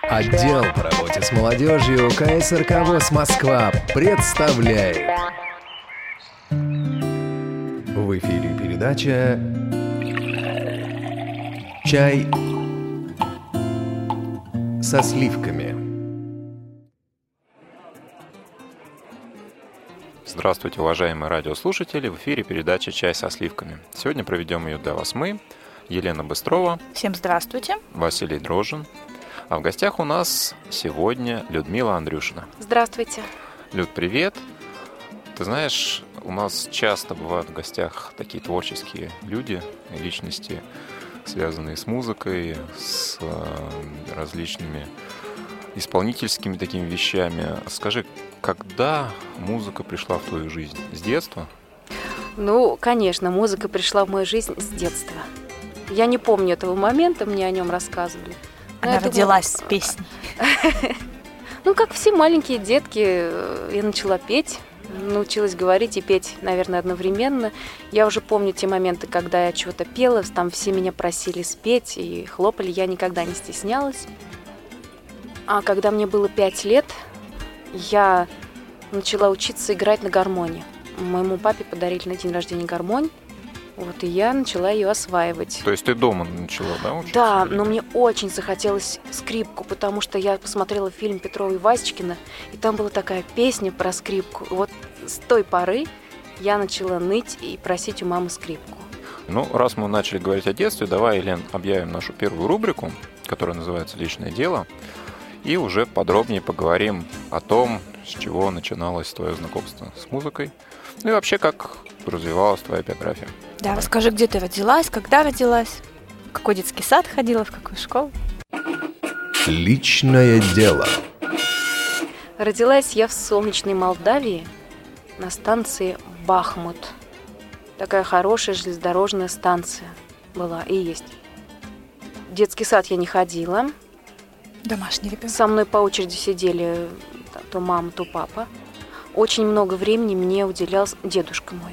Отдел по работе с молодежью КСРК ВОС Москва представляет. В эфире передача «Чай со сливками». Здравствуйте, уважаемые радиослушатели! В эфире передача «Чай со сливками». Сегодня проведем ее для вас мы, Елена Быстрова. Всем здравствуйте. Василий Дрожжин. А в гостях у нас сегодня Людмила Андрюшина. Здравствуйте. Люд, привет. Ты знаешь, у нас часто бывают в гостях такие творческие люди, личности, связанные с музыкой, с различными исполнительскими такими вещами. Скажи, когда музыка пришла в твою жизнь? С детства? Ну, конечно, музыка пришла в мою жизнь с детства. Я не помню этого момента, мне о нем рассказывали. Она родилась с песней. Ну, как все маленькие детки, я начала петь, научилась говорить и петь, наверное, одновременно. Я уже помню те моменты, когда я чего-то пела, там все меня просили спеть и хлопали, я никогда не стеснялась. А когда мне было 5 лет, я начала учиться играть на гармоне. Моему папе подарили на день рождения гармонь. Вот, и я начала ее осваивать. То есть ты дома начала, да, учиться? Да, но мне очень захотелось скрипку, потому что я посмотрела фильм Петрова и Васечкина, и там была такая песня про скрипку. Вот с той поры я начала ныть и просить у мамы скрипку. Ну, раз мы начали говорить о детстве, давай, Елен, объявим нашу первую рубрику, которая называется «Личное дело», и уже подробнее поговорим о том, с чего начиналось твое знакомство с музыкой, ну и вообще, как развивалась твоя биография. Да, расскажи, где ты родилась, когда родилась, в какой детский сад ходила, в какую школу. Личное дело. Родилась я в солнечной Молдавии на станции Бахмут. Такая хорошая железнодорожная станция была и есть. В детский сад я не ходила. Домашний ребенок. Со мной по очереди сидели то мама, то папа. Очень много времени мне уделял дедушка мой.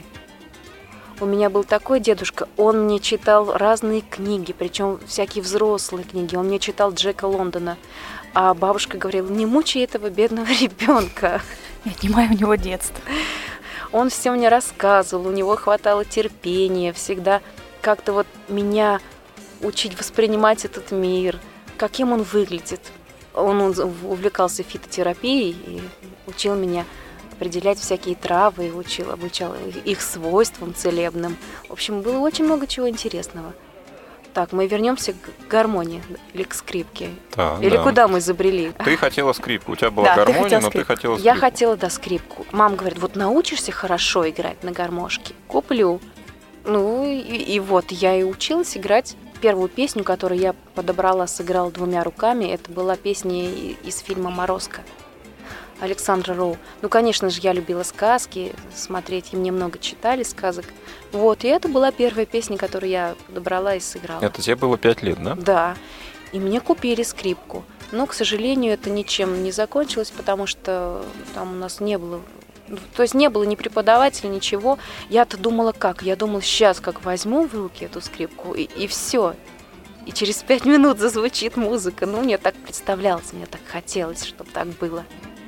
У меня был такой дедушка, он мне читал разные книги, причем всякие взрослые книги. Он мне читал Джека Лондона, а бабушка говорила: не мучай этого бедного ребенка. Не отнимай у него детство. Он все мне рассказывал, у него хватало терпения, всегда как-то вот меня учить воспринимать этот мир, каким он выглядит. Он увлекался фитотерапией и учил меня определять всякие травы, обучал их свойствам целебным. В общем, было очень много чего интересного. Так, мы вернемся к гармонии или к скрипке. Да, или да. Куда мы забрели? Ты хотела скрипку, у тебя была гармония, но ты хотела скрипку. Я хотела, да, скрипку. Мама говорит: вот научишься хорошо играть на гармошке, куплю. Ну и вот, я и училась играть. Первую песню, которую я подобрала, сыграла 2 руками, это была песня из фильма «Морозко» Александра Роу. Ну, конечно же, я любила сказки смотреть, и мне много читали сказок. Вот, и это была первая песня, которую я подобрала и сыграла. Это тебе было 5 лет, да? Да, и мне купили скрипку. Но, к сожалению, это ничем не закончилось, потому что там у нас не было... То есть не было ни преподавателя, ничего. Я-то думала как? Я думала, сейчас как возьму в руки эту скрипку, и все. И через 5 минут зазвучит музыка. Ну, мне так представлялось, мне так хотелось, чтобы так было.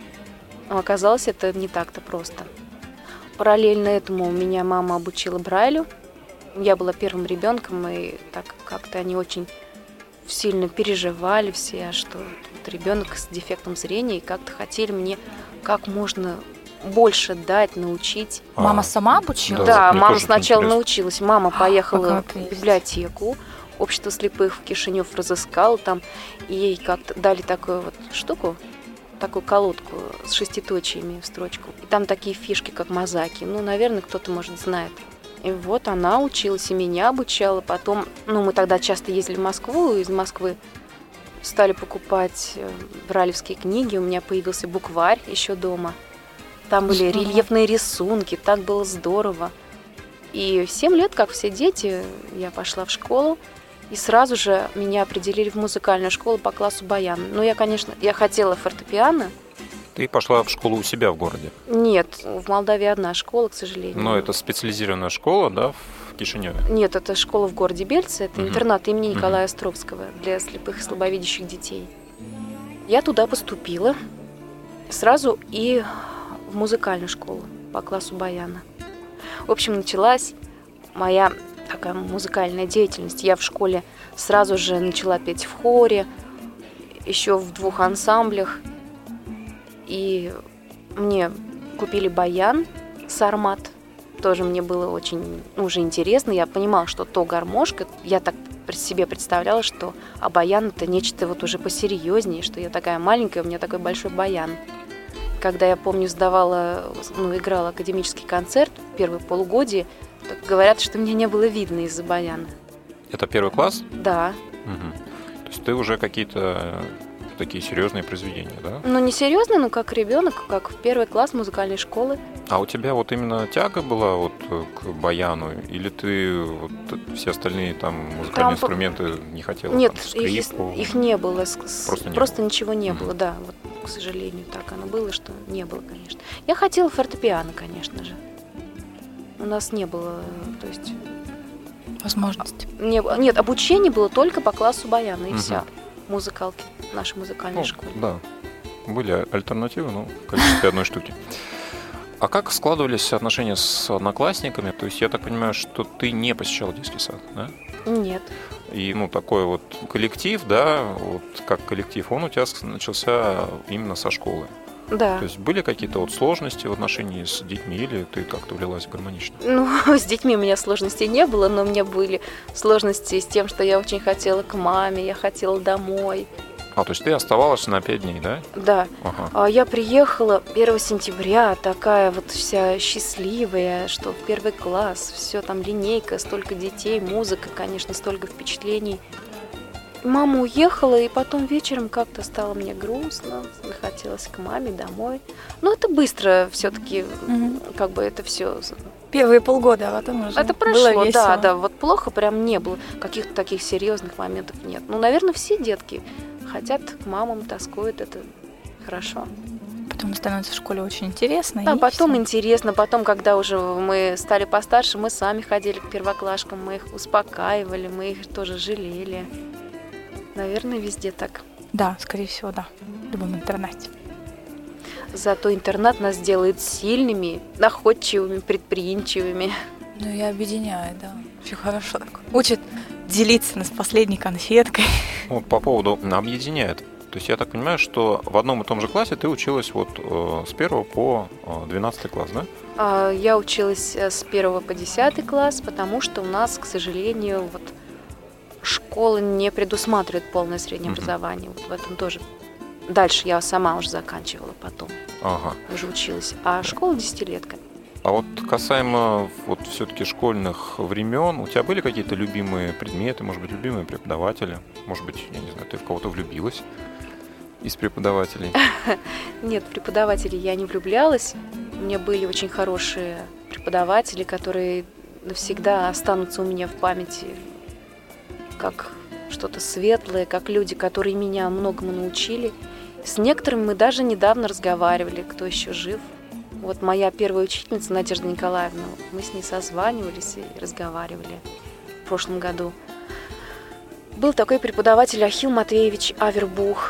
Но оказалось, это не так-то просто. Параллельно этому меня мама обучила Брайлю. Я была первым ребенком, и так как-то они очень сильно переживали все, что вот ребенок с дефектом зрения, и как-то хотели мне как можно больше дать, научить. Мама сама обучила? Да, мама сначала научилась. Мама поехала в прелесть. Библиотеку, общество слепых в Кишинев разыскала там, и ей как-то дали такую вот штуку, такую колодку с шеститочиями в строчку. И там такие фишки, как мозаики. Ну, наверное, кто-то, может, знает. И вот она училась, и меня обучала. Потом, мы тогда часто ездили в Москву, из Москвы стали покупать брайлевские книги. У меня появился букварь еще дома. Там были рельефные рисунки, так было здорово. И в 7 лет, как все дети, я пошла в школу. И сразу же меня определили в музыкальную школу по классу баян. Ну, я хотела фортепиано. Ты пошла в школу у себя в городе? Нет, в Молдавии одна школа, к сожалению. Но это специализированная школа, да, в Кишиневе? Нет, это школа в городе Бельце, это интернат имени Николая Островского для слепых и слабовидящих детей. Я туда поступила сразу и в музыкальную школу по классу баяна. В общем, началась моя такая музыкальная деятельность. Я в школе сразу же начала петь в хоре, еще в 2 ансамблях. И мне купили баян Сармат. Тоже мне было очень уже интересно. Я понимала, что то гармошка. Я так себе представляла, что баян это нечто вот уже посерьезнее, что я такая маленькая, у меня такой большой баян. Когда я помню, играла академический концерт в первое полугодие, так говорят, что меня не было видно из-за баяна. Это 1 класс? Да. Угу. То есть ты уже какие-то такие серьезные произведения, да? Ну, не серьезно, но как ребенок, как в 1 класс музыкальной школы. А у тебя вот именно тяга была вот к баяну, или ты вот все остальные там музыкальные инструменты не хотела? Нет, там, скрипку? их не было. Просто было. Ничего не было, да. Вот, к сожалению, так оно было, что не было, конечно. Я хотела фортепиано, конечно же. У нас не было, то есть... Возможности. Нет, обучение было только по классу баяна, и все. Музыкалки в нашей музыкальной школе. Да, были альтернативы, но в количестве 1 штуки. А как складывались отношения с одноклассниками? То есть я так понимаю, что ты не посещала детский сад, да? Нет. И такой вот коллектив, да, вот как коллектив, он у тебя начался именно со школы. Да. То есть были какие-то вот сложности в отношении с детьми, или ты как-то влилась гармонично? С детьми у меня сложностей не было, но у меня были сложности с тем, что я очень хотела к маме, я хотела домой. То есть ты оставалась на 5 дней, да? Да. Ага. Я приехала 1 сентября, такая вот вся счастливая, что в 1 класс, все там линейка, столько детей, музыка, конечно, столько впечатлений. Мама уехала, и потом вечером как-то стало мне грустно, захотелось к маме домой. Но это быстро все-таки, как бы это все. Первые полгода, а потом уже это прошло, было весело. да. Вот плохо прям не было, каких-то таких серьезных моментов нет. Наверное, все детки хотят к мамам, тоскуют, это хорошо. Потом становится в школе очень интересно. Да, потом всё. интересно, потом, когда уже мы стали постарше, мы сами ходили к первоклашкам, мы их успокаивали, мы их тоже жалели. Наверное, везде так. Да, скорее всего, да. В любом интернате. Зато интернат нас делает сильными, находчивыми, предприимчивыми. И объединяет, да. Все хорошо. Учит делиться с последней конфеткой. Вот по поводу объединяет. То есть я так понимаю, что в одном и том же классе ты училась вот с 1 по 12 класс, да? Я училась с 1 по 10 класс, потому что у нас, к сожалению, школа не предусматривает полное среднее образование. Вот в этом тоже. Дальше я сама уже заканчивала потом. Уже училась. А школа 10-летка. А вот касаемо вот все-таки школьных времен, у тебя были какие-то любимые предметы, может быть, любимые преподаватели? Может быть, я не знаю, ты в кого-то влюбилась из преподавателей? Нет, в преподавателей я не влюблялась. У меня были очень хорошие преподаватели, которые навсегда останутся у меня в памяти как что-то светлое, как люди, которые меня многому научили. С некоторыми мы даже недавно разговаривали, кто еще жив. Вот моя первая учительница Надежда Николаевна, мы с ней созванивались и разговаривали в прошлом году. Был такой преподаватель Ахилл Матвеевич Авербух.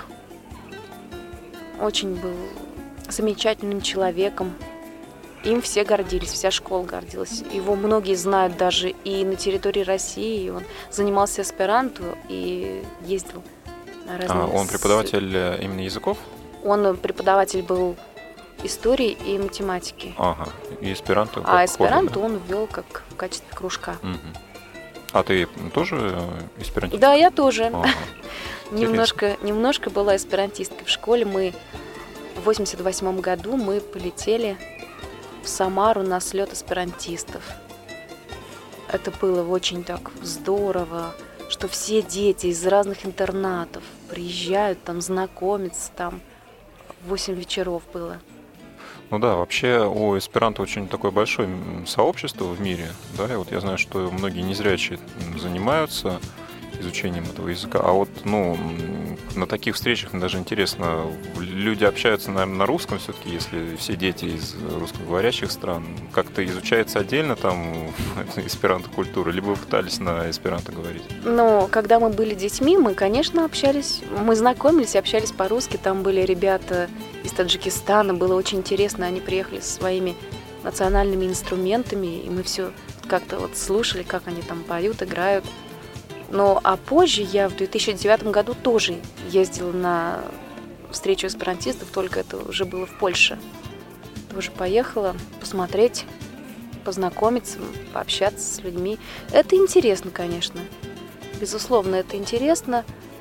Очень был замечательным человеком. Им все гордились, вся школа гордилась. Его многие знают даже и на территории России. Он занимался эсперанто и ездил на разные... Он преподаватель именно языков? Он преподаватель был истории и математики. И эсперанто? Эсперанто он ввел как в качестве кружка. А ты тоже эсперантист? Да, я тоже. Немножко была эсперантисткой в школе. Мы в 88 году мы полетели в Самару на слет эсперантистов. Это было очень так здорово, что все дети из разных интернатов приезжают там знакомиться, там 8 вечеров было. Вообще у эсперанто очень такое большое сообщество в мире, да, и вот я знаю, что многие незрячие занимаются, изучением этого языка. А вот, на таких встречах мне даже интересно, люди общаются, наверное, на русском все-таки, если все дети из русскоговорящих стран. Как-то изучается отдельно там эсперанто-культура, либо вы пытались на эсперанто говорить? Когда мы были детьми, мы, конечно, общались, мы знакомились и общались по-русски. Там были ребята из Таджикистана, было очень интересно, они приехали со своими национальными инструментами, и мы все как-то слушали, как они там поют, играют. А позже я в 2009 году тоже ездила на встречу эсперантистов, только это уже было в Польше. Тоже поехала посмотреть, познакомиться, пообщаться с людьми. Это интересно, конечно. Безусловно, это интересно,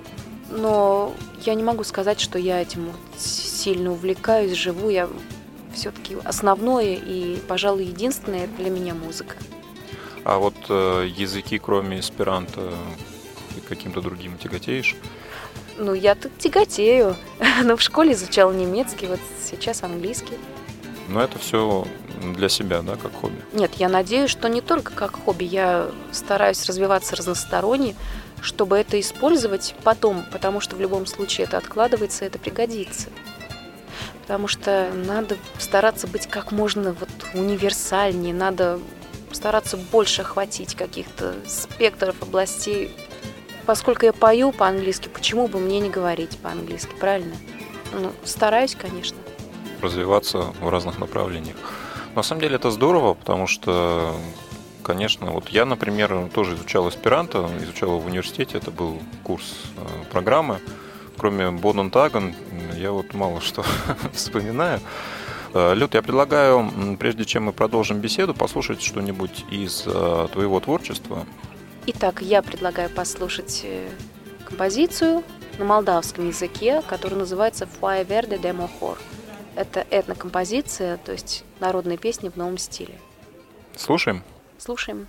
но я не могу сказать, что я этим сильно увлекаюсь, живу. Я все-таки основное и, пожалуй, единственное для меня музыка. А вот языки, кроме эсперанто, каким-то другим тяготеешь? Я-то тяготею. Но в школе изучала немецкий, вот сейчас английский. Но это все для себя, да, как хобби? Нет, я надеюсь, что не только как хобби. Я стараюсь развиваться разносторонне, чтобы это использовать потом, потому что в любом случае это откладывается, это пригодится. Потому что надо стараться быть как можно универсальнее, надо стараться больше охватить каких-то спектров, областей. Поскольку я пою по-английски, почему бы мне не говорить по-английски, правильно? Стараюсь, конечно. Развиваться в разных направлениях. На самом деле это здорово, потому что, конечно, я, например, тоже изучал эсперанто, изучал в университете, это был курс программы. Кроме Боден Таген, я мало что вспоминаю. Люд, я предлагаю, прежде чем мы продолжим беседу, послушать что-нибудь из твоего творчества. Итак, я предлагаю послушать композицию на молдавском языке, которая называется «Foaie verde de Mohor». Это этнокомпозиция, то есть народные песни в новом стиле. Слушаем? Слушаем.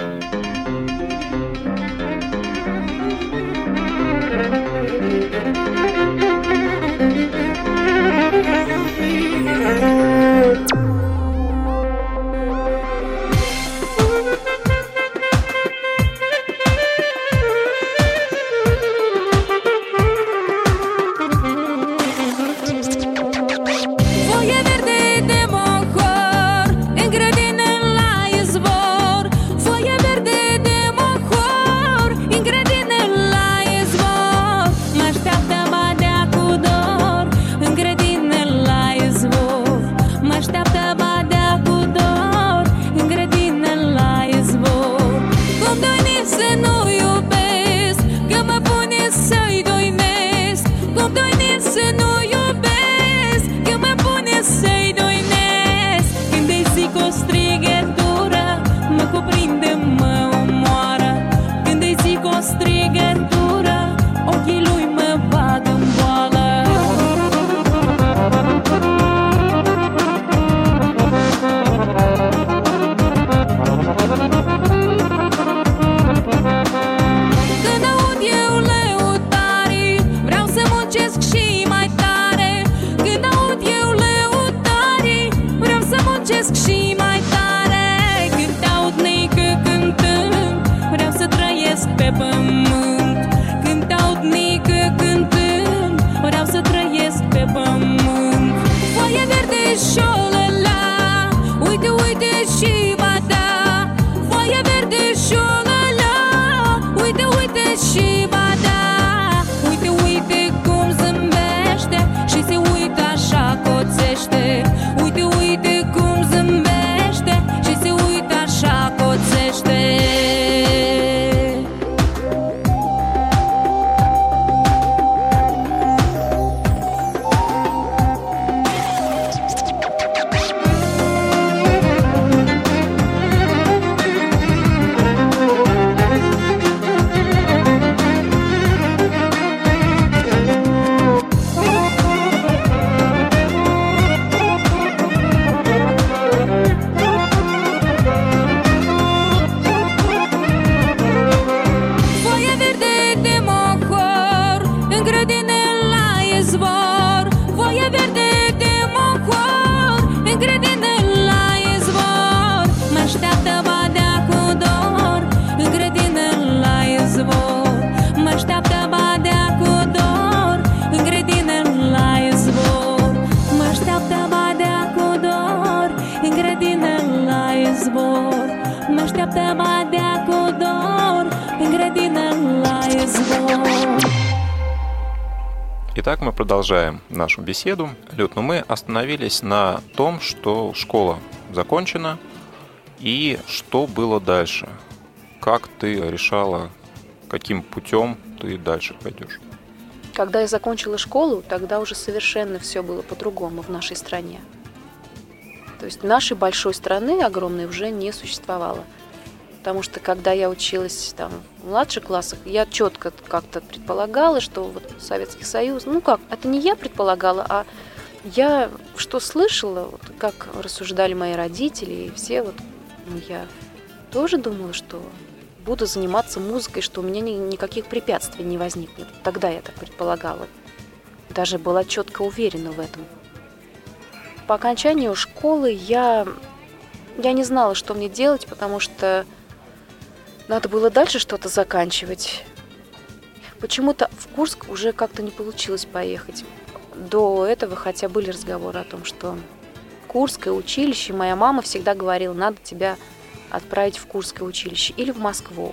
Итак, мы продолжаем нашу беседу. Люд, но мы остановились на том, что школа закончена, и что было дальше? Как ты решала, каким путем ты дальше пойдешь? Когда я закончила школу, тогда уже совершенно все было по-другому в нашей стране. То есть нашей большой страны огромной уже не существовало. Потому что когда я училась там, в младших классах, я четко как-то предполагала, что вот Советский Союз, это не я предполагала, а я что слышала, вот, как рассуждали мои родители и все, я тоже думала, что буду заниматься музыкой, что у меня никаких препятствий не возникнет. Тогда я так предполагала. Даже была четко уверена в этом. По окончанию школы я не знала, что мне делать, потому что надо было дальше что-то заканчивать. Почему-то в Курск уже как-то не получилось поехать. До этого, хотя были разговоры о том, что Курское училище, моя мама всегда говорила, надо тебя отправить в Курское училище или в Москву.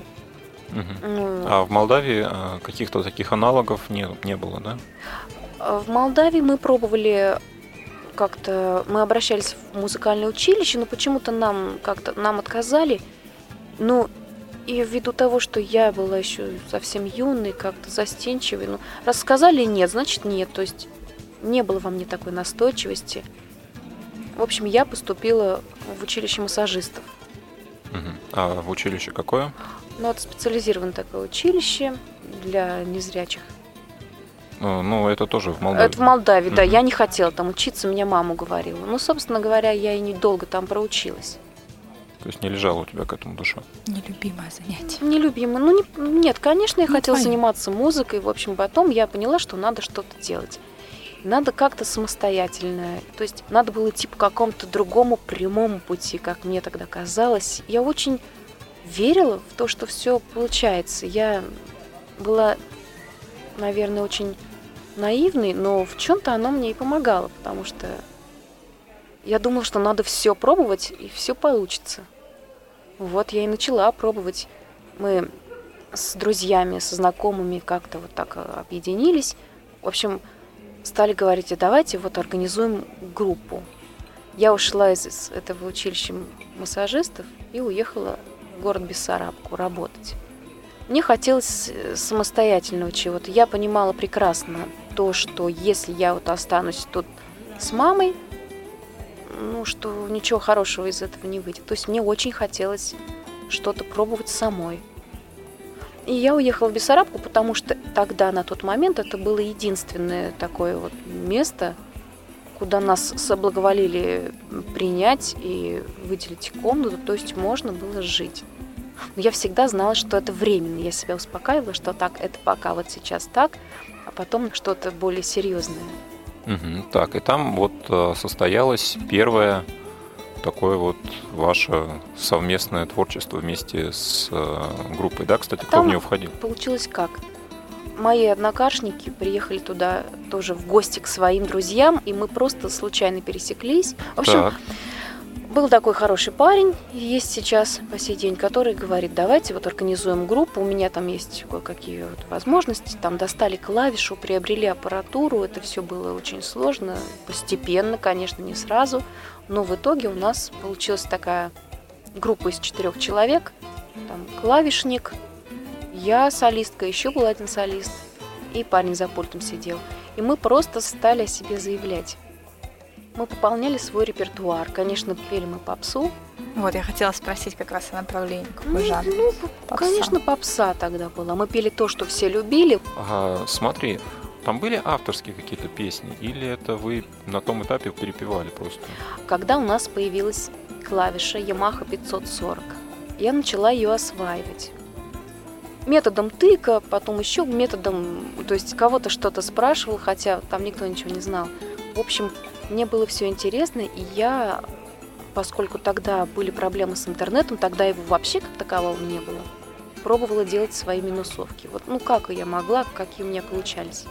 А в Молдавии каких-то таких аналогов не было, да? В Молдавии мы пробовали как-то, мы обращались в музыкальное училище, но почему-то нам отказали. И ввиду того, что я была еще совсем юной, как-то застенчивой, раз сказали нет, значит нет. То есть не было во мне такой настойчивости. В общем, я поступила в училище массажистов. А в училище какое? Это специализированное такое училище для незрячих. Это тоже в Молдавии. Это в Молдавии, да. Я не хотела там учиться, меня мама уговорила. Собственно говоря, я и недолго там проучилась. То есть не лежала у тебя к этому душа? Нелюбимое занятие. Нелюбимое. Нет, конечно, я хотела твоё. заниматься музыкой. В общем, потом я поняла, что надо что-то делать. Надо как-то самостоятельно. То есть надо было идти по какому-то другому прямому пути, как мне тогда казалось. Я очень верила в то, что все получается. Я была, наверное, очень наивной, но в чем-то оно мне и помогало, потому что я думала, что надо все пробовать, и все получится. Вот я и начала пробовать. Мы с друзьями, со знакомыми как-то вот так объединились. В общем, стали говорить, давайте организуем группу. Я ушла из этого училища массажистов и уехала в город Бессарабку работать. Мне хотелось самостоятельного чего-то. Я понимала прекрасно то, что если я останусь тут с мамой, что ничего хорошего из этого не выйдет. То есть мне очень хотелось что-то пробовать самой. И я уехала в Бессарабку, потому что тогда, на тот момент, это было единственное такое место, куда нас соблаговолили принять и выделить комнату, то есть можно было жить. Но я всегда знала, что это временно. Я себя успокаивала, что так, это пока сейчас так, а потом что-то более серьезное. Так, и там состоялось первое такое ваше совместное творчество вместе с группой, да? Кстати, кто в нее входил? Получилось как? Мои однокашники приехали туда тоже в гости к своим друзьям, и мы просто случайно пересеклись. В общем, был такой хороший парень, есть сейчас по сей день, который говорит, давайте организуем группу, у меня там есть кое-какие возможности, там достали клавишу, приобрели аппаратуру, это все было очень сложно, постепенно, конечно, не сразу, но в итоге у нас получилась такая группа из 4 человек, там клавишник, я солистка, еще был один солист, и парень за пультом сидел, и мы просто стали о себе заявлять. Мы пополняли свой репертуар. Конечно, пели мы попсу. Я хотела спросить как раз о направлении, какой жанр. Попса. Конечно, попса тогда была. Мы пели то, что все любили. Смотри, там были авторские какие-то песни? Или это вы на том этапе перепевали просто? Когда у нас появилась клавиша Yamaha 540, я начала ее осваивать. Методом тыка, потом еще методом... То есть кого-то что-то спрашивал, хотя там никто ничего не знал. В общем, мне было все интересно, и я, поскольку тогда были проблемы с интернетом, тогда его вообще как такового не было, пробовала делать свои минусовки. Как я могла, какие у меня получались.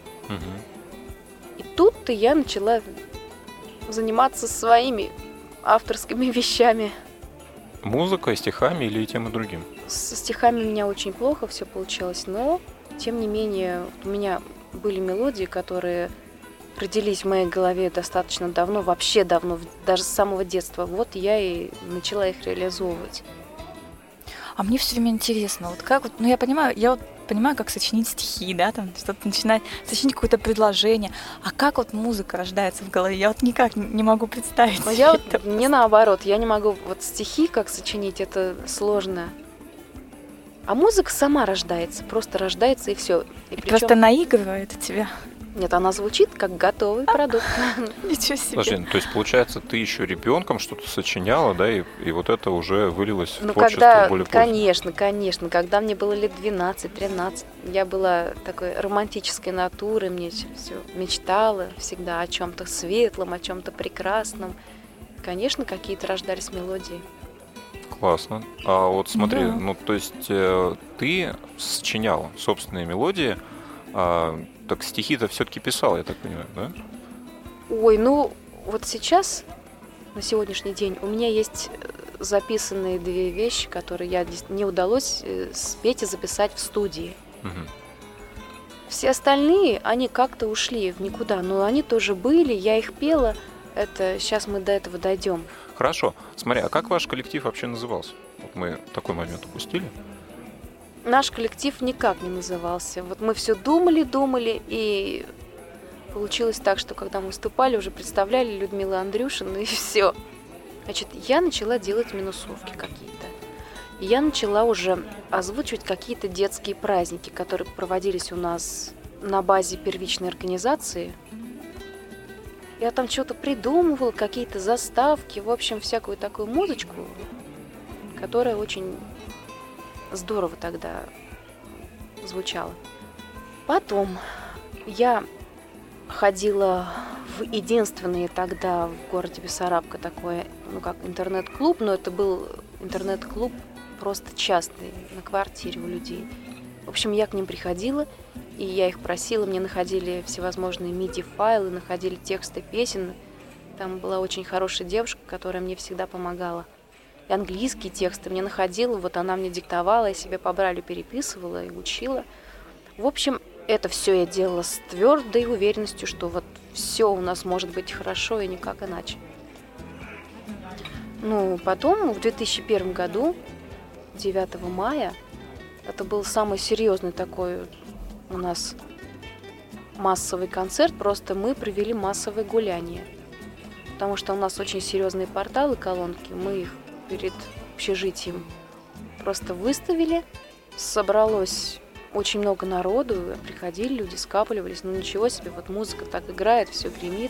И тут-то я начала заниматься своими авторскими вещами. Музыкой, стихами или тем и другим? Со стихами у меня очень плохо все получалось, но, тем не менее, у меня были мелодии, которые родились в моей голове достаточно давно, вообще давно, даже с самого детства. Вот я и начала их реализовывать. А мне все время интересно, вот как вот, ну я вот понимаю, как сочинить стихи, да, там что-то начинать, сочинить какое-то предложение, а как вот музыка рождается в голове, я вот никак не могу представить. Но я вот, мне наоборот, я не могу вот стихи как сочинить, это сложно. А музыка сама рождается, просто рождается и все. И просто наигрывает тебя. Нет, она звучит как готовый продукт. Ничего себе. Подожди, то есть, получается, ты еще ребенком что-то сочиняла, да, и вот это уже вылилось в творчество более поздно? Конечно. Когда мне было лет 12-13, я была такой романтической натуры, мне все мечтала всегда о чем-то светлом, о чем-то прекрасном. Конечно, какие-то рождались мелодии. Классно. А вот смотри, Да. ну, то есть, ты сочиняла собственные мелодии, так стихи-то все-таки писал, я так понимаю, да? Ой, ну вот сейчас, на сегодняшний день, у меня есть записанные 2 вещи, которые я не удалось спеть и записать в студии. Мгм. Все остальные, они как-то ушли в никуда, но они тоже были, я их пела. Это сейчас мы до этого дойдем. Хорошо. Смотри, а как ваш коллектив вообще назывался? Вот мы такой момент упустили. Наш коллектив никак не назывался. Вот мы все думали, и получилось так, что когда мы выступали, уже представляли Людмилу Андрюшину, и все. Значит, я начала делать минусовки какие-то. И я начала уже озвучивать какие-то детские праздники, которые проводились у нас на базе первичной организации. Я там что-то придумывала, какие-то заставки, в общем, всякую такую музычку, которая очень здорово тогда звучало. Потом я ходила в единственный тогда в городе Бессарабка такой, ну как интернет-клуб, но это был интернет-клуб просто частный, на квартире у людей. В общем, я к ним приходила, и я их просила, мне находили всевозможные MIDI-файлы, находили тексты песен. Там была очень хорошая девушка, которая мне всегда помогала. И английские тексты мне находила, вот она мне диктовала, я себе по брайлю переписывала и учила. В общем, это все я делала с твердой уверенностью, что вот все у нас может быть хорошо и никак иначе. Ну, потом, в 2001 году, 9 мая, это был самый серьезный такой у нас массовый концерт, просто мы провели массовое гуляние. Потому что у нас очень серьезные порталы, колонки, мы их перед общежитием просто выставили, собралось очень много народу, приходили люди, скапливались, ну ничего себе, вот музыка так играет, все гремит.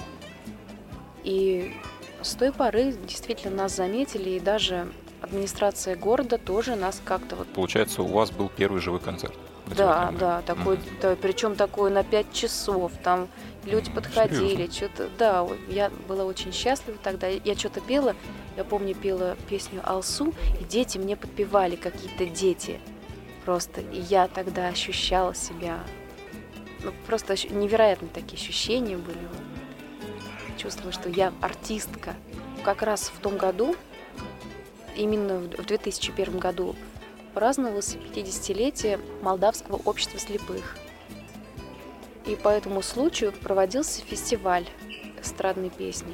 И с той поры действительно нас заметили, и даже администрация города тоже нас как-то вот... Получается, у вас был первый живой концерт? Да, такой, да, причем такой на 5 часов, там люди подходили, что-то, да, я была очень счастлива тогда, я что-то пела, я помню, пела песню «Алсу», и дети мне подпевали, какие-то дети просто, и я тогда ощущала себя, ну, просто невероятные такие ощущения были, чувствовала, что я артистка. Как раз в том году, именно в 2001 году, праздновалось 50-летие Молдавского общества слепых. И по этому случаю проводился фестиваль эстрадной песни.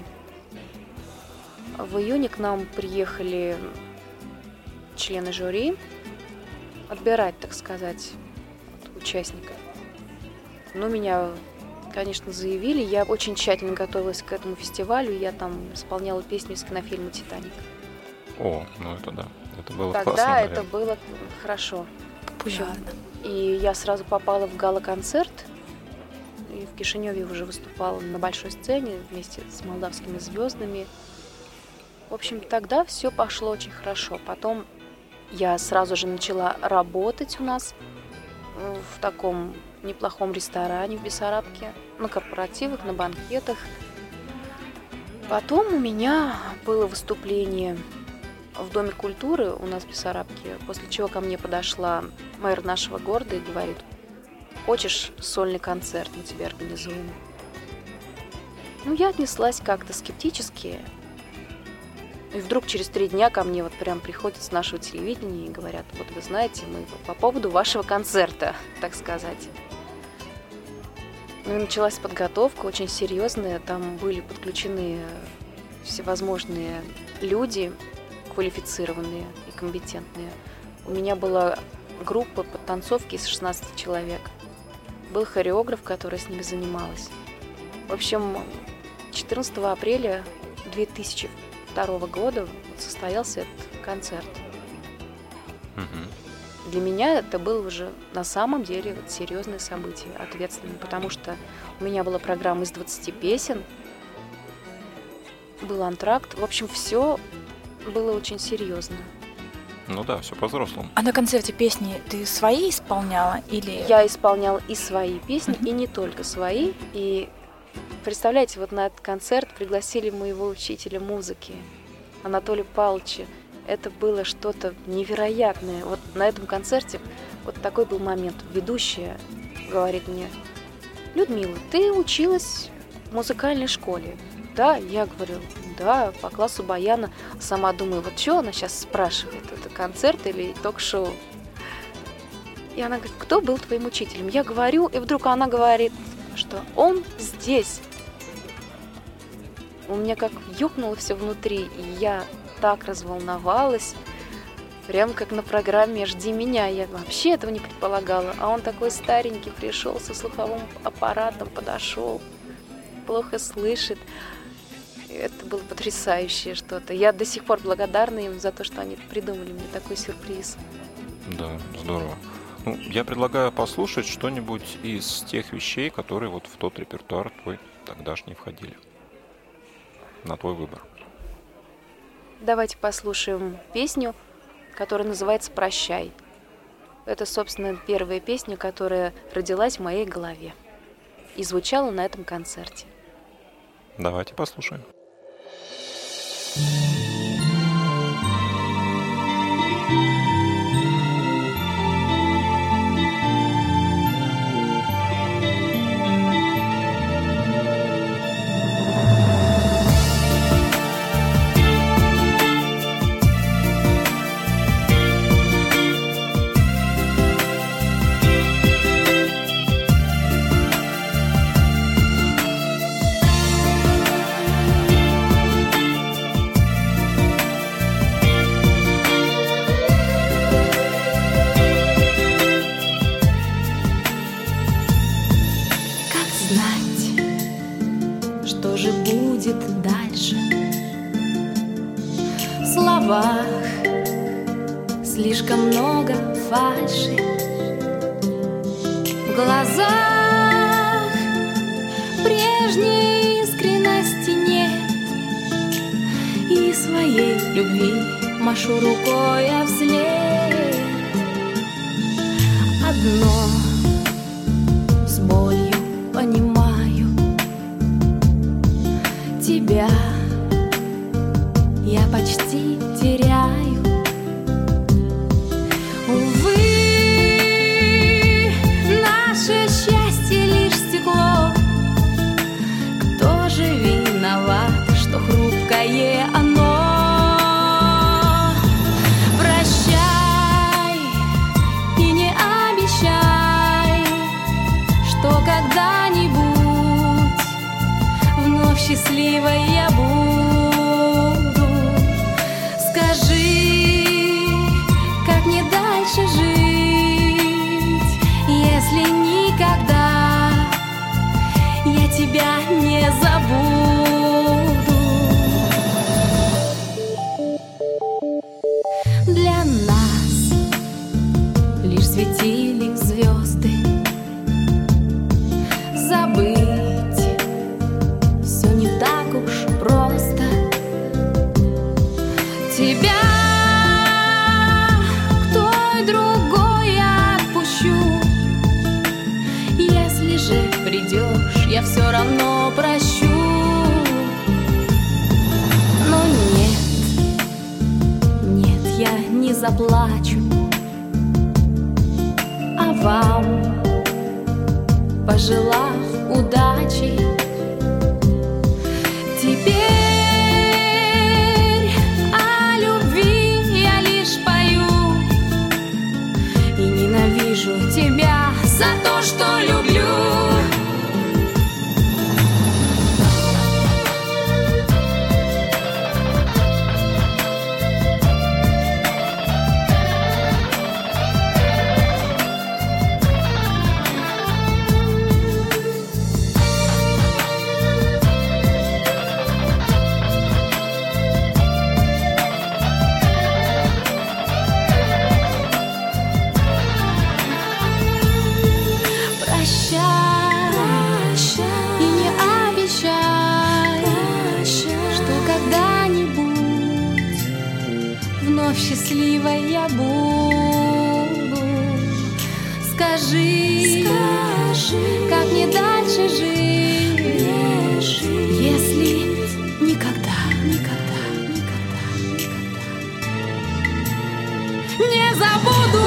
В июне к нам приехали члены жюри отбирать, так сказать, участников. Ну, меня, конечно, заявили. Я очень тщательно готовилась к этому фестивалю. Я там исполняла песню из кинофильма «Титаник». О, ну это да. Это было тогда классно. Тогда это было хорошо. Популярно. И я сразу попала в гала-концерт. И в Кишиневе уже выступала на большой сцене вместе с молдавскими звездами. В общем, тогда все пошло очень хорошо. Потом я сразу же начала работать у нас в таком неплохом ресторане в Бессарабке, на корпоративах, на банкетах. Потом у меня было выступление в Доме культуры у нас в Бессарабке, после чего ко мне подошла мэр нашего города и говорит: хочешь сольный концерт, мы тебе организуем. Ну, я отнеслась как-то скептически. И вдруг через 3 дня ко мне вот прям приходят с нашего телевидения и говорят: вот вы знаете, мы по поводу вашего концерта, так сказать. Ну и началась подготовка очень серьезная. Там были подключены всевозможные люди, квалифицированные и компетентные. У меня была группа подтанцовки из 16 человек. Был хореограф, который с ними занималась. В общем, 14 апреля 2002 года состоялся этот концерт. Для меня это было уже на самом деле серьезное событие, ответственное, потому что у меня была программа из 20 песен, был антракт. В общем, все было очень серьезно. Ну да, все по-взрослому. А на концерте песни ты свои исполняла или... Я исполняла и свои песни, и не только свои. И представляете, вот на этот концерт пригласили моего учителя музыки, Анатолия Павловича. Это было что-то невероятное. Вот на этом концерте вот такой был момент. Ведущая говорит мне: Людмила, ты училась в музыкальной школе? Да, я говорю, да, по классу баяна. Сама думаю, вот что она сейчас спрашивает, это концерт или ток-шоу? И она говорит: кто был твоим учителем? Я говорю, и вдруг она говорит, что он здесь. У меня как ёкнуло все внутри, и я так разволновалась, прям как на программе «Жди меня». Я вообще этого не предполагала. А он такой старенький пришел со слуховым аппаратом, подошел, плохо слышит. Это было потрясающее что-то. Я до сих пор благодарна им за то, что они придумали мне такой сюрприз. Да, здорово. Ну, я предлагаю послушать что-нибудь из тех вещей, которые вот в тот репертуар твой тогдашний входили. На твой выбор. Давайте послушаем песню, которая называется «Прощай». Это, собственно, первая песня, которая родилась в моей голове и звучала на этом концерте. Давайте послушаем. Слишком много фальши в глазах, прежней искренности нет, и своей любви машу рукой я вслед. Одно с болью понимаю: тебя я почти теряю. Хрупкое оно. Прощай и не обещай, что когда-нибудь вновь счастливой я буду. Скажи, как мне дальше жить, если никогда я тебя не забуду. Для нас лишь светили звезды. Забыть все не так уж просто. Тебя к той другой я отпущу. Если же придешь, я все равно прощу. Но нет, я не заплачу. А вам, пожелав удачи, теперь о любви я лишь пою и ненавижу тебя за то, что люблю. забуду. Скажи, как мне дальше жить, если никогда не забуду.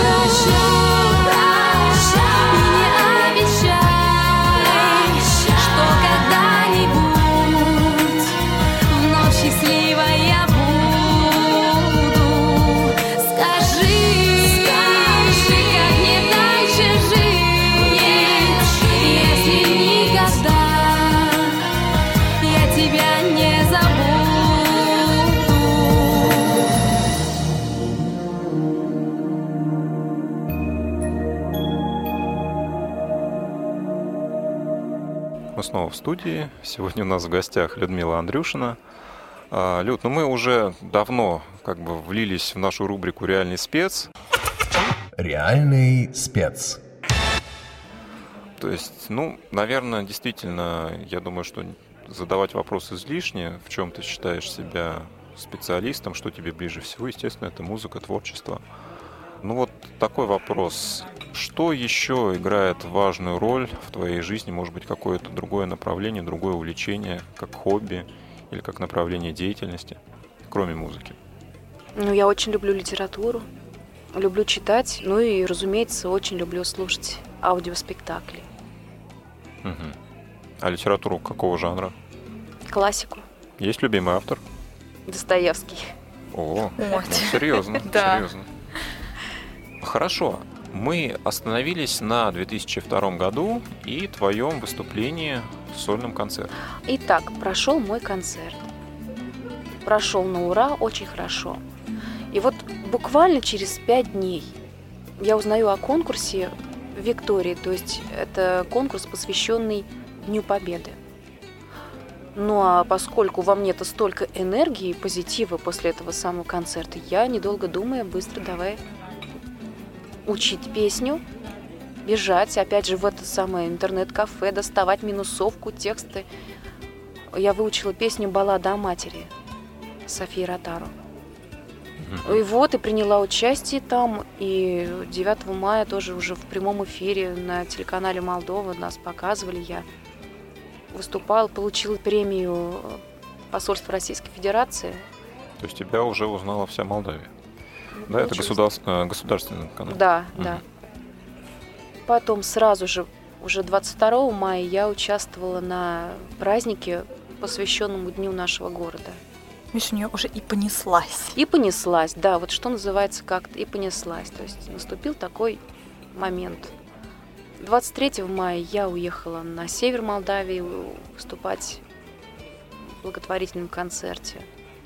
Прощай, и не обещай, что когда-нибудь вновь счастливой я буду. Скажи, как мне дальше жить, если никогда я тебя не забуду. Мы снова в студии. Сегодня у нас в гостях Людмила Андрюшина. Люд, мы уже давно влились в нашу рубрику «Реальный спец». Реальный спец. То есть, наверное, действительно, я думаю, что задавать вопрос излишне. В чем ты считаешь себя специалистом, что тебе ближе всего? Естественно, это музыка, творчество. Такой вопрос. Что еще играет важную роль в твоей жизни? Может быть, какое-то другое направление, другое увлечение, как хобби или как направление деятельности, кроме музыки? Я очень люблю литературу, люблю читать, и, разумеется, очень люблю слушать аудиоспектакли. Угу. А литературу какого жанра? Классику. Есть любимый автор? Достоевский. О, Вот. Серьезно, Да. серьезно. Хорошо. Мы остановились на 2002 году и твоем выступлении в сольном концерте. Итак, прошел мой концерт. Прошел на ура, очень хорошо. И буквально через 5 дней я узнаю о конкурсе в Виктории, то есть это конкурс, посвященный Дню Победы. А поскольку во мне-то столько энергии и позитива после этого самого концерта, я, недолго думая, быстро давай учить песню, бежать, опять же, в это самое интернет-кафе, доставать минусовку, тексты. Я выучила песню «Баллада о матери» Софии Ротару. И приняла участие там, и 9 мая тоже уже в прямом эфире на телеканале «Молдова» нас показывали. Я выступала, получила премию посольства Российской Федерации. То есть тебя уже узнала вся Молдавия? Да, это государственный канал. Да, да. Потом сразу же, уже 22 мая, я участвовала на празднике, посвященному Дню нашего города. Видишь, у нее уже и понеслась. И понеслась, да, что называется как-то, и понеслась. То есть наступил такой момент. 23 мая я уехала на север Молдавии выступать в благотворительном концерте.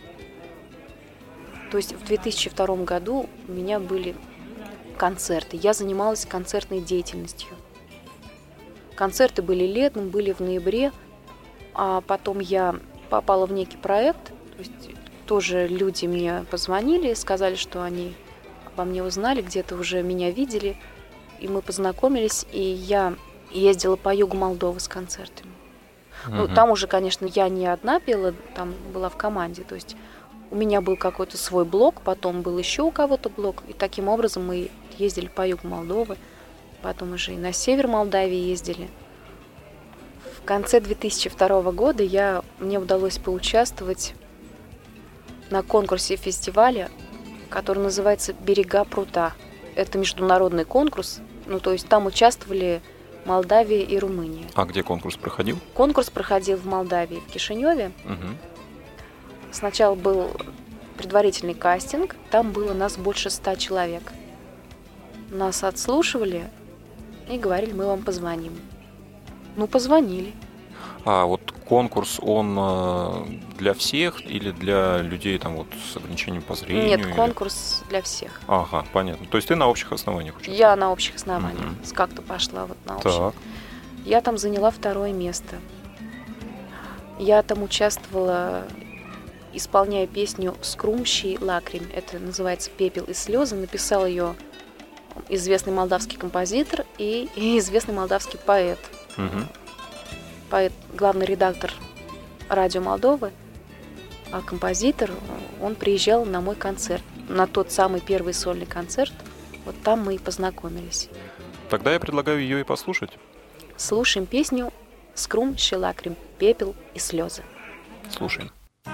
То есть в 2002 году у меня были концерты. Я занималась концертной деятельностью. Концерты были летом, были в ноябре, а потом я попала в некий проект. То есть тоже люди мне позвонили, сказали, что они обо мне узнали, где-то уже меня видели, и мы познакомились, и я ездила по югу Молдовы с концертами. Там уже, конечно, я не одна пела, там была в команде, то есть у меня был какой-то свой блок, потом был еще у кого-то блок, и таким образом мы ездили по югу Молдовы, потом уже и на север Молдавии ездили. В конце 2002 года мне удалось поучаствовать на конкурсе фестиваля, который называется «Берега прута». Это международный конкурс, то есть там участвовали Молдавия и Румыния. А где конкурс проходил? Конкурс проходил в Молдавии, в Кишиневе. Угу. Сначала был предварительный кастинг, там было нас больше 100 человек. Нас отслушивали и говорили, мы вам позвоним. Позвонили. А конкурс, он для всех или для людей с ограничением по зрению? Нет, конкурс для всех. Ага, понятно. То есть ты на общих основаниях участвовала? Я на общих основаниях. Как-то пошла на общих. Так. Я там заняла 2 место. Я там участвовала, исполняя песню «Скрумщи лакрим». Это называется «Пепел и слезы». Написал ее известный молдавский композитор и известный молдавский поэт. Угу. Поэт, главный редактор радио Молдовы, а композитор, он приезжал на мой концерт. на тот самый первый сольный концерт, вот там мы и познакомились. Тогда я предлагаю ее и послушать. Слушаем песню «Скрум, щелакрим, пепел и слезы». Слушаем.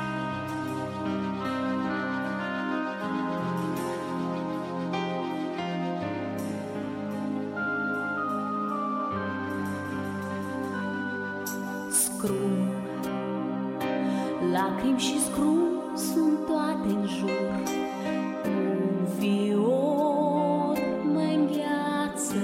Scrum, lacrimi și scrum sunt toate în jur. Un fior mă îngheață,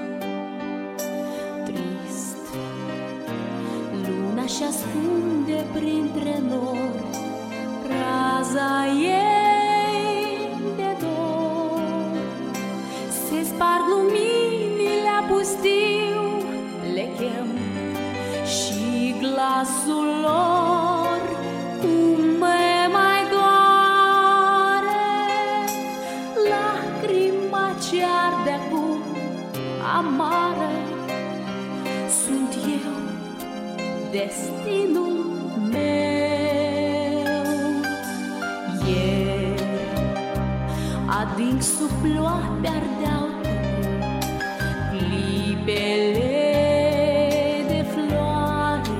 trist. Luna și ascunde printre nori raza ei de dor. Se sparg luminile apustiu, le chem și glasul lor cum me mai doare. Lacrima ce arde acum amară, sunt eu, destinul meu. Ieri adânc sub ploape ardeau clipele de floare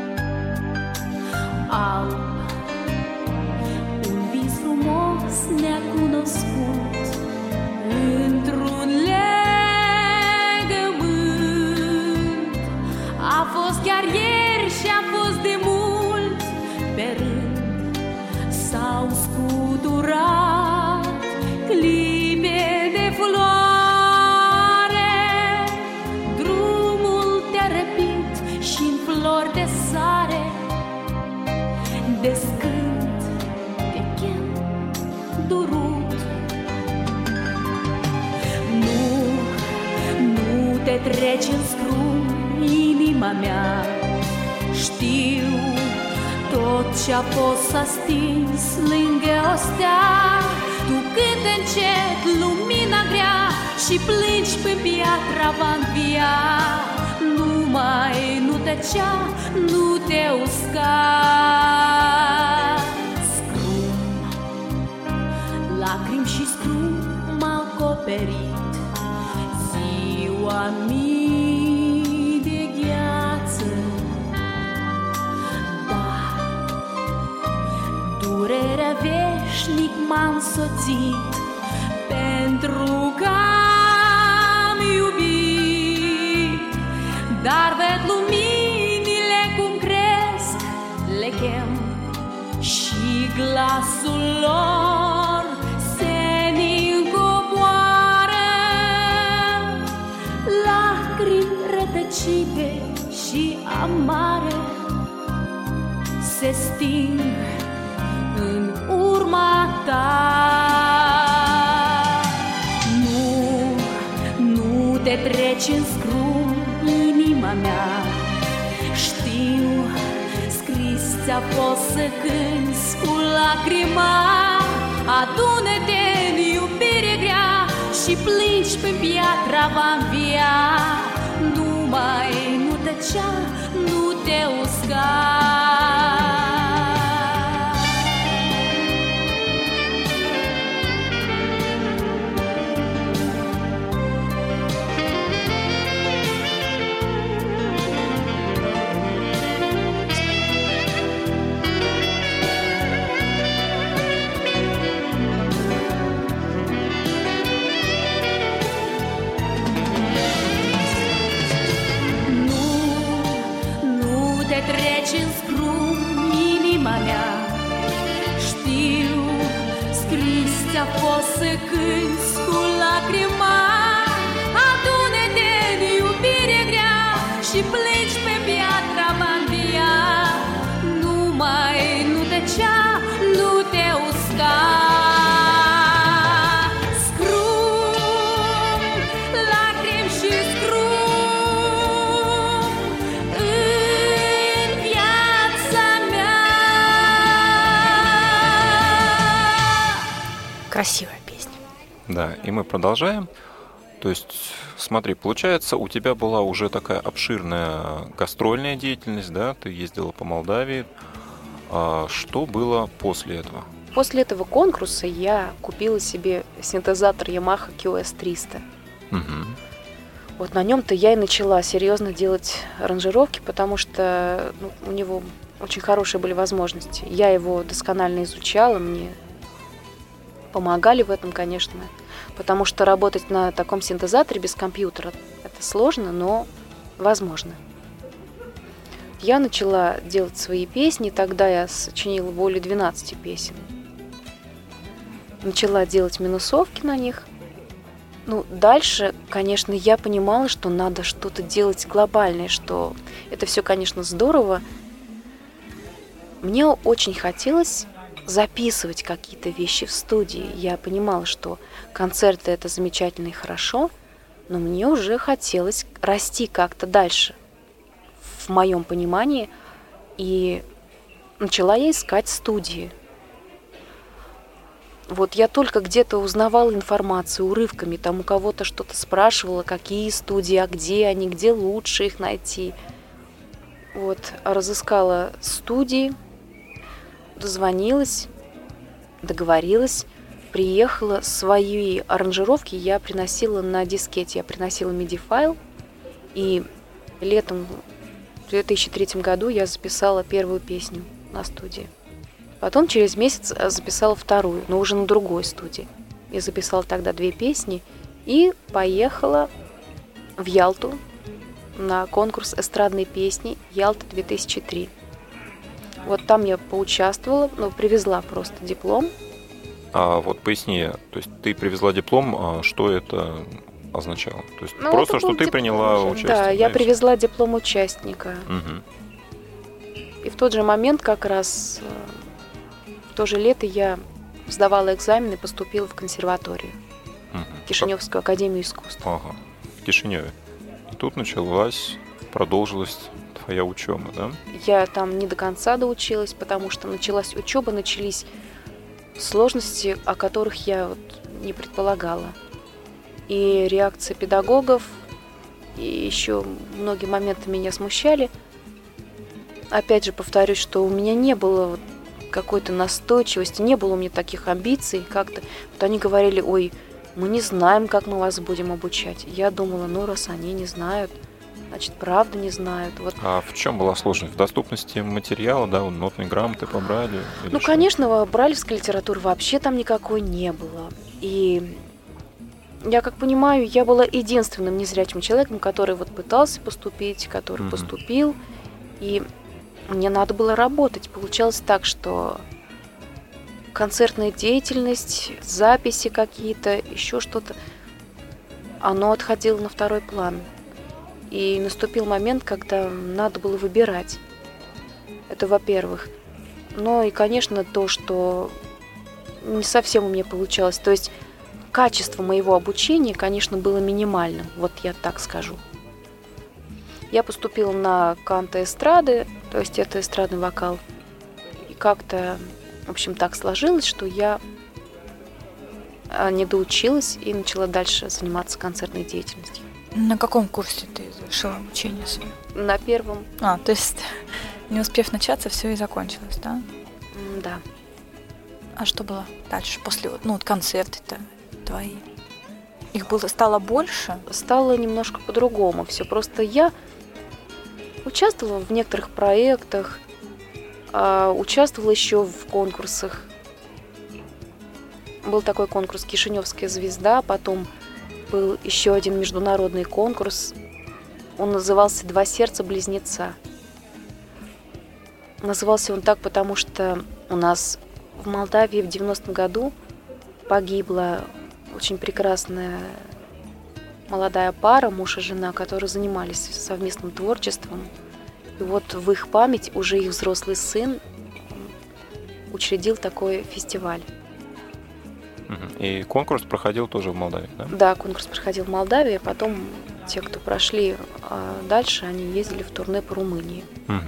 alb, un vis frumos necunoscut într-un legământ. A fost chiar ieri și a fost de mult, pe rând s-au scuturat clipe de floare. Drumul te-a răpit și-n flori de sare, descânt te chem durut. Nu te treci în scrum, inima mea. Știu tot ce-a fost s-a stins lângă o stea. Tu când încet lumina grea și plângi pe piatra va învia. Numai nu tăcea, nu te usca. Scrum, lacrimi și scrum m-au acoperit, ziua mii de gheață. Dar durerea veșnic m-a însoțit, pentru că am iubit. Dar ved luminile cum cresc, le chem și glasul lor senin coboară. Lacrimi rătăcite și amare se sting în urma ta. Nu te treci în scrum, inima mea. Știu, scris ți-a fost să cânți cu lacrima. Adună-te în iubire grea și plângi pe piatra va învia. Numai nu tăcea, nu te usca. Treci în scrum, inima mea. Știu, scris ți-a fost să cânți cu lacrima. Adună-te în iubire grea și plângi pe piatra va învia. Numai nu tăcea, nu te usca. Красивая песня. Да, и мы продолжаем. То есть, смотри, получается, у тебя была уже такая обширная гастрольная деятельность, да? Ты ездила по Молдавии. А что было после этого? после этого конкурса я купила себе синтезатор Yamaha QS300. Мгм. Вот на нем-то я и начала серьезно делать аранжировки, потому что у него очень хорошие были возможности. Я его досконально изучала, мне помогали в этом, конечно, потому что работать на таком синтезаторе без компьютера – это сложно, но возможно. Я начала делать свои песни, тогда я сочинила более 12 песен. Начала делать минусовки на них. Дальше, конечно, я понимала, что надо что-то делать глобальное, что это все, конечно, здорово. Мне очень хотелось записывать какие-то вещи в студии. Я понимала, что концерты – это замечательно и хорошо, но мне уже хотелось расти как-то дальше, в моем понимании. И начала я искать студии. Вот я только где-то узнавала информацию урывками, там у кого-то что-то спрашивала, какие студии, а где они, где лучше их найти. Вот, разыскала студии, дозвонилась, договорилась, приехала, свои аранжировки я приносила на дискете, я приносила MIDI-файл, и летом в 2003 году я записала первую песню на студии. Потом через месяц записала вторую, но уже на другой студии. Я записала тогда 2 песни и поехала в Ялту на конкурс эстрадной песни «Ялта-2003». Вот там я поучаствовала, привезла просто диплом. А вот поясни, то есть ты привезла диплом, что это означало? То есть Ну, просто, это что был ты диплом приняла уже. участие? Да, я и всё? привезла диплом участника. Мгм. И в тот же момент, как раз в то же лето, я сдавала экзамен и поступила в консерваторию, Мгм. Кишиневскую академию искусств. Ага, в Кишиневе. И тут продолжилась твоя учеба, да? Я там не до конца доучилась, потому что началась учеба, начались сложности, о которых я не предполагала. И реакция педагогов, и еще многие моменты меня смущали. Опять же повторюсь, что у меня не было какой-то настойчивости, не было у меня таких амбиций как-то. Вот они говорили: ой, мы не знаем, как мы вас будем обучать. Я думала, раз они не знают, значит, правда не знают. Вот. А в чем была сложность? В доступности материала, да, нотные грамоты побрали? Или что? Конечно, брайлевской литературы вообще там никакой не было. И я как понимаю, я была единственным незрячим человеком, который пытался поступить, который поступил. И мне надо было работать. Получалось так, что концертная деятельность, записи какие-то, еще что-то, оно отходило на второй план. И наступил момент, когда надо было выбирать. Это во-первых. Ну и, конечно, то, что не совсем у меня получалось. То есть качество моего обучения, конечно, было минимальным. Вот я так скажу. Я поступила на канто эстрады, то есть это эстрадный вокал. И как-то, в общем, так сложилось, что я не доучилась и начала дальше заниматься концертной деятельностью. На каком курсе ты завершила обучение свое? На первом. То есть не успев начаться, все и закончилось, да? Да. А что было дальше, после концерты-то твои? Их стало больше? Стало немножко по-другому все. Просто я участвовала в некоторых проектах, участвовала еще в конкурсах. Был такой конкурс «Кишиневская звезда», потом был еще один международный конкурс. Он назывался «Два сердца-близнеца». Назывался он так, потому что у нас в Молдавии в 90-м году погибла очень прекрасная молодая пара, муж и жена, которые занимались совместным творчеством. И вот в их память уже их взрослый сын учредил такой фестиваль. И конкурс проходил тоже в Молдавии, да? Да, конкурс проходил в Молдавии, а потом те, кто прошли дальше, они ездили в турне по Румынии.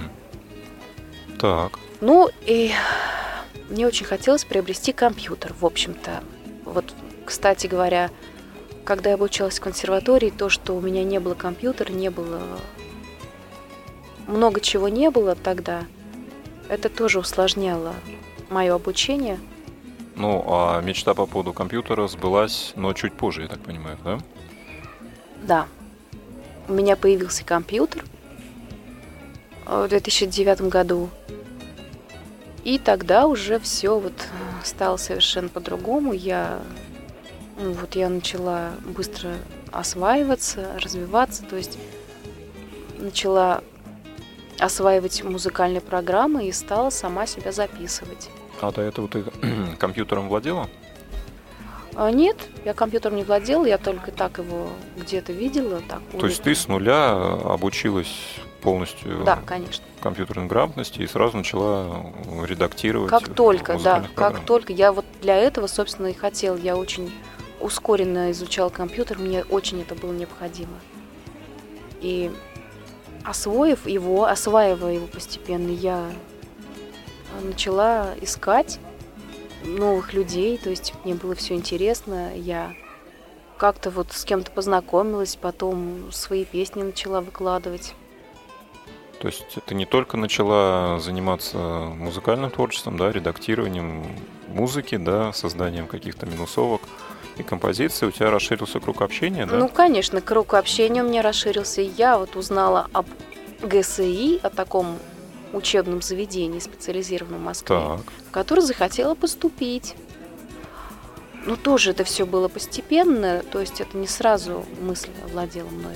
Так. И мне очень хотелось приобрести компьютер, в общем-то. Вот, кстати говоря, когда я обучалась в консерватории, то, что у меня не было компьютера, не было... Много чего не было тогда, это тоже усложняло мое обучение. Ну, а мечта по поводу компьютера сбылась, но чуть позже, я так понимаю, да? Да. У меня появился компьютер в 2009 году. И тогда уже все вот стало совершенно по-другому. Я начала быстро осваиваться, развиваться, то есть начала осваивать музыкальные программы и стала сама себя записывать. А до этого ты компьютером владела? Нет, я компьютером не владела, я только так его где-то видела. Так, То есть ты с нуля обучилась полностью да, конечно. компьютерной грамотности и сразу начала редактировать? Как только, да, программ. как только. Я вот для этого, собственно, и хотела. Я очень ускоренно изучала компьютер, мне очень это было необходимо. И осваивая его постепенно, я начала искать новых людей, то есть мне было все интересно, я как-то вот с кем-то познакомилась, потом свои песни начала выкладывать. То есть ты не только начала заниматься музыкальным творчеством, да, редактированием музыки, да, созданием каких-то минусовок и композиций, у тебя расширился круг общения, да? Ну, конечно, круг общения у меня расширился. Я вот узнала об ГСИ, о таком учебном заведении, специализированном в Москве, в которое захотела поступить. Ну, тоже это все было постепенно, то есть это не сразу мысль овладела мной.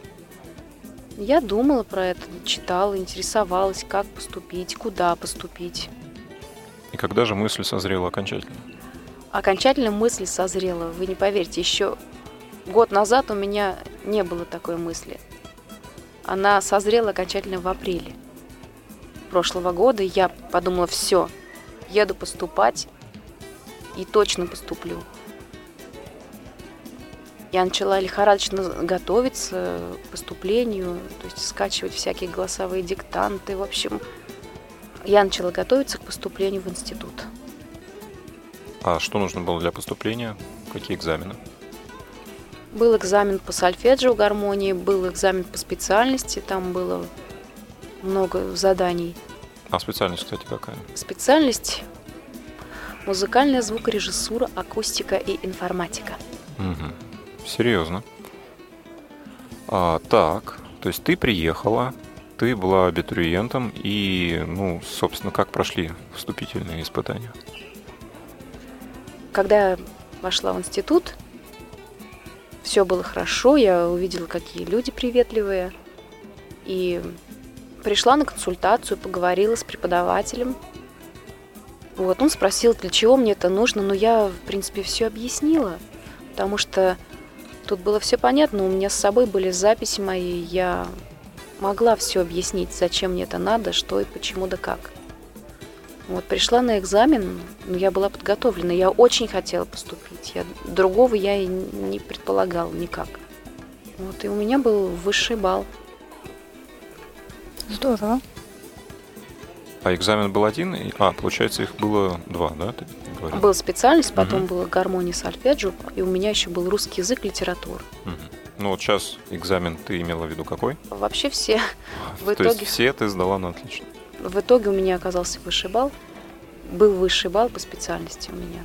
Я думала про это, читала, интересовалась, как поступить, куда поступить. И когда же мысль созрела окончательно? Окончательно мысль созрела. Вы не поверите, еще год назад у меня не было такой мысли. Она созрела окончательно в апреле прошлого года. Я подумала, все, еду поступать и точно поступлю. Я начала лихорадочно готовиться к поступлению, то есть скачивать всякие голосовые диктанты. В общем, я начала готовиться к поступлению в институт. А что нужно было для поступления? Какие экзамены? Был экзамен по сольфеджио, гармонии, был экзамен по специальности, там было много заданий. А специальность, кстати, какая? Специальность – музыкальная звукорежиссура, акустика и информатика. Угу. Серьезно. Так, то есть ты приехала, ты была абитуриентом, и, собственно, как прошли вступительные испытания? Когда я вошла в институт, все было хорошо, я увидела, какие люди приветливые, и пришла на консультацию, поговорила с преподавателем. Вот, он спросил, для чего мне это нужно, но я, в принципе, все объяснила, потому что тут было все понятно, у меня с собой были записи мои, я могла все объяснить, зачем мне это надо, что и почему да как. Вот, пришла на экзамен, но я была подготовлена, я очень хотела поступить, другого я и не предполагала никак. Вот, и у меня был высший балл. Здорово. А экзамен был один? Получается, их было два, да? Ты говорила? Была специальность, потом была гармония, сольфеджио, и у меня еще был русский язык, литература. Ну вот сейчас экзамен ты имела в виду какой? Вообще все. В То есть все ты сдала на отлично? В итоге у меня оказался высший балл. Был высший балл по специальности у меня.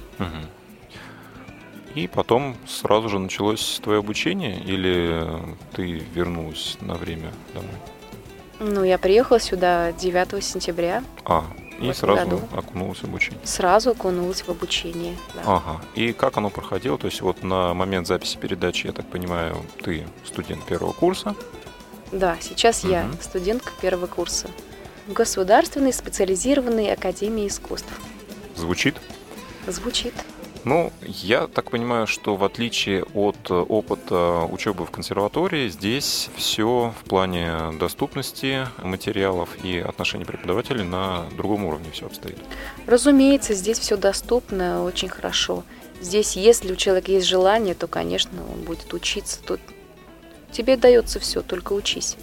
И потом сразу же началось твое обучение, или ты вернулась на время домой? Я приехала сюда 9 сентября. И сразу окунулась в обучение? Сразу окунулась в обучение, да. Ага. И как оно проходило? То есть вот на момент записи передачи, я так понимаю, ты студент первого курса? Да, сейчас я студентка первого курса в Государственной специализированной академии искусств. Звучит? Звучит. Я так понимаю, что в отличие от опыта учебы в консерватории, здесь все в плане доступности материалов и отношений преподавателей на другом уровне все обстоит. Разумеется, здесь все доступно, очень хорошо. Здесь, если у человека есть желание, то, конечно, он будет учиться. Тут тебе дается все, только учись.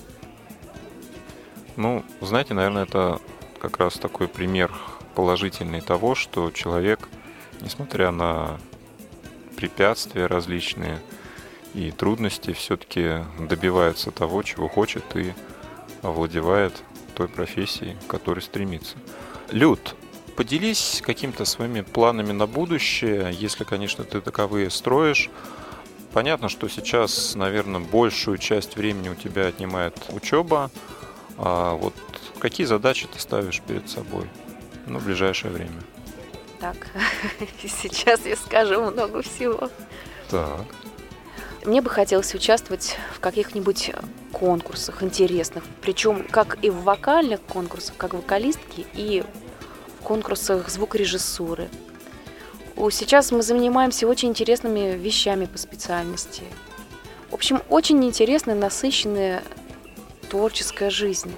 Знаете, наверное, это как раз такой пример положительный того, что человек, несмотря на препятствия различные и трудности, все-таки добивается того, чего хочет, и овладевает той профессией, к которой стремится. Люд, поделись какими-то своими планами на будущее, если, конечно, ты таковые строишь. Понятно, что сейчас, наверное, большую часть времени у тебя отнимает учеба. А вот какие задачи ты ставишь перед собой в ближайшее время? Так, сейчас я скажу много всего. Так. Мне бы хотелось участвовать в каких-нибудь конкурсах интересных, причем как и в вокальных конкурсах, как вокалистки, и в конкурсах звукорежиссуры. Сейчас мы занимаемся очень интересными вещами по специальности. В общем, очень интересная, насыщенная творческая жизнь.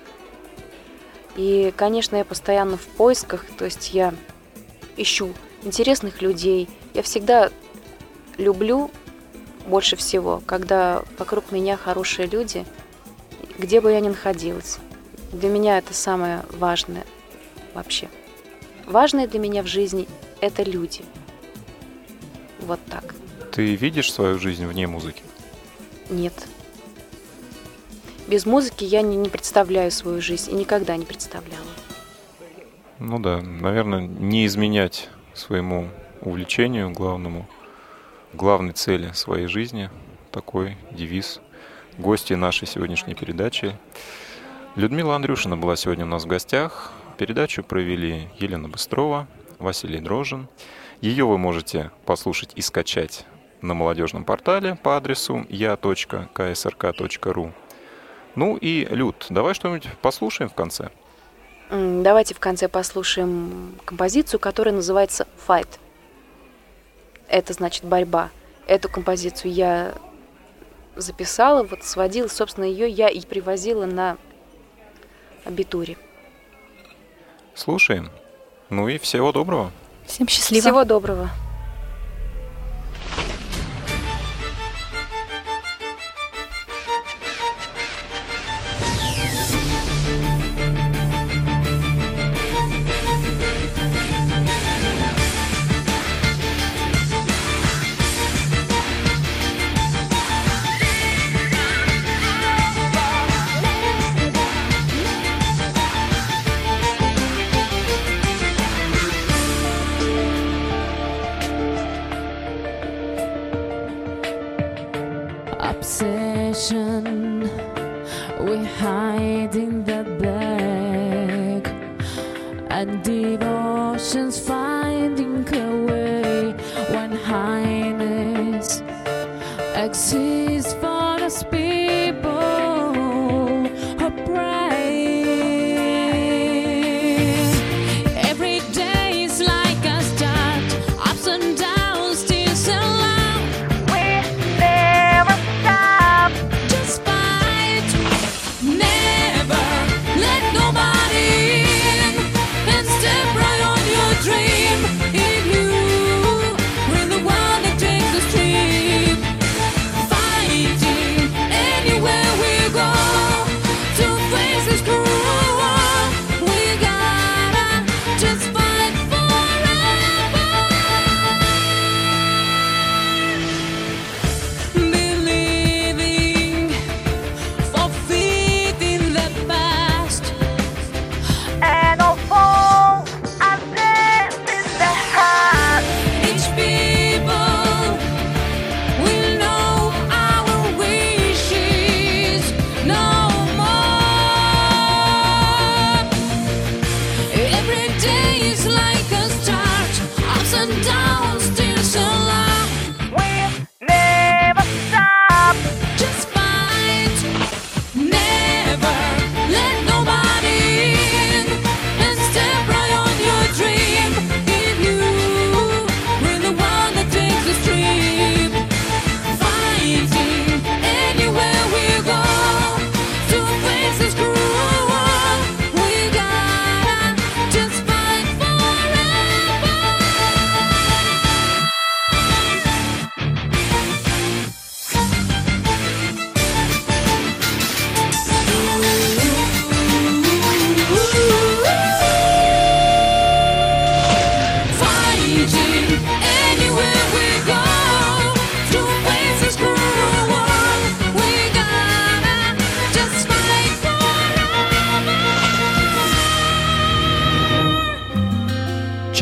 И, конечно, я постоянно в поисках, то есть я ищу интересных людей. Я всегда люблю больше всего, когда вокруг меня хорошие люди, где бы я ни находилась. Для меня это самое важное вообще. Важное для меня в жизни – это люди. Вот так. Ты видишь свою жизнь вне музыки? Нет. Без музыки я не представляю свою жизнь и никогда не представляла. Ну да, наверное, не изменять своему увлечению главному, главной цели своей жизни. Такой девиз гостья нашей сегодняшней передачи. Людмила Андрюшина была сегодня у нас в гостях. Передачу провели Елена Быстрова, Василий Дрожжин. Ее вы можете послушать и скачать на молодежном портале по адресу ya.ksrk.ru. Ну и, Люд, давай что-нибудь послушаем в конце. Давайте в конце послушаем композицию, которая называется «Fight». Это значит «борьба». Эту композицию я записала, сводила, собственно, ее я и привозила на абитуре. Слушаем. Ну и всего доброго. Всем счастливо. Всего доброго. Obsession, we hide in the back, and devotion's finding a way. When highness exists for us people who pray, every day is like a start, ups and downs, tears and laughs. Dream.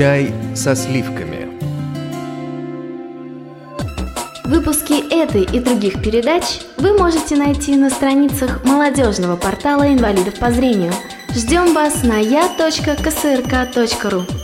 Чай со сливками. Выпуски этой и других передач вы можете найти на страницах молодежного портала инвалидов по зрению. Ждем вас на я.ксрк.ру.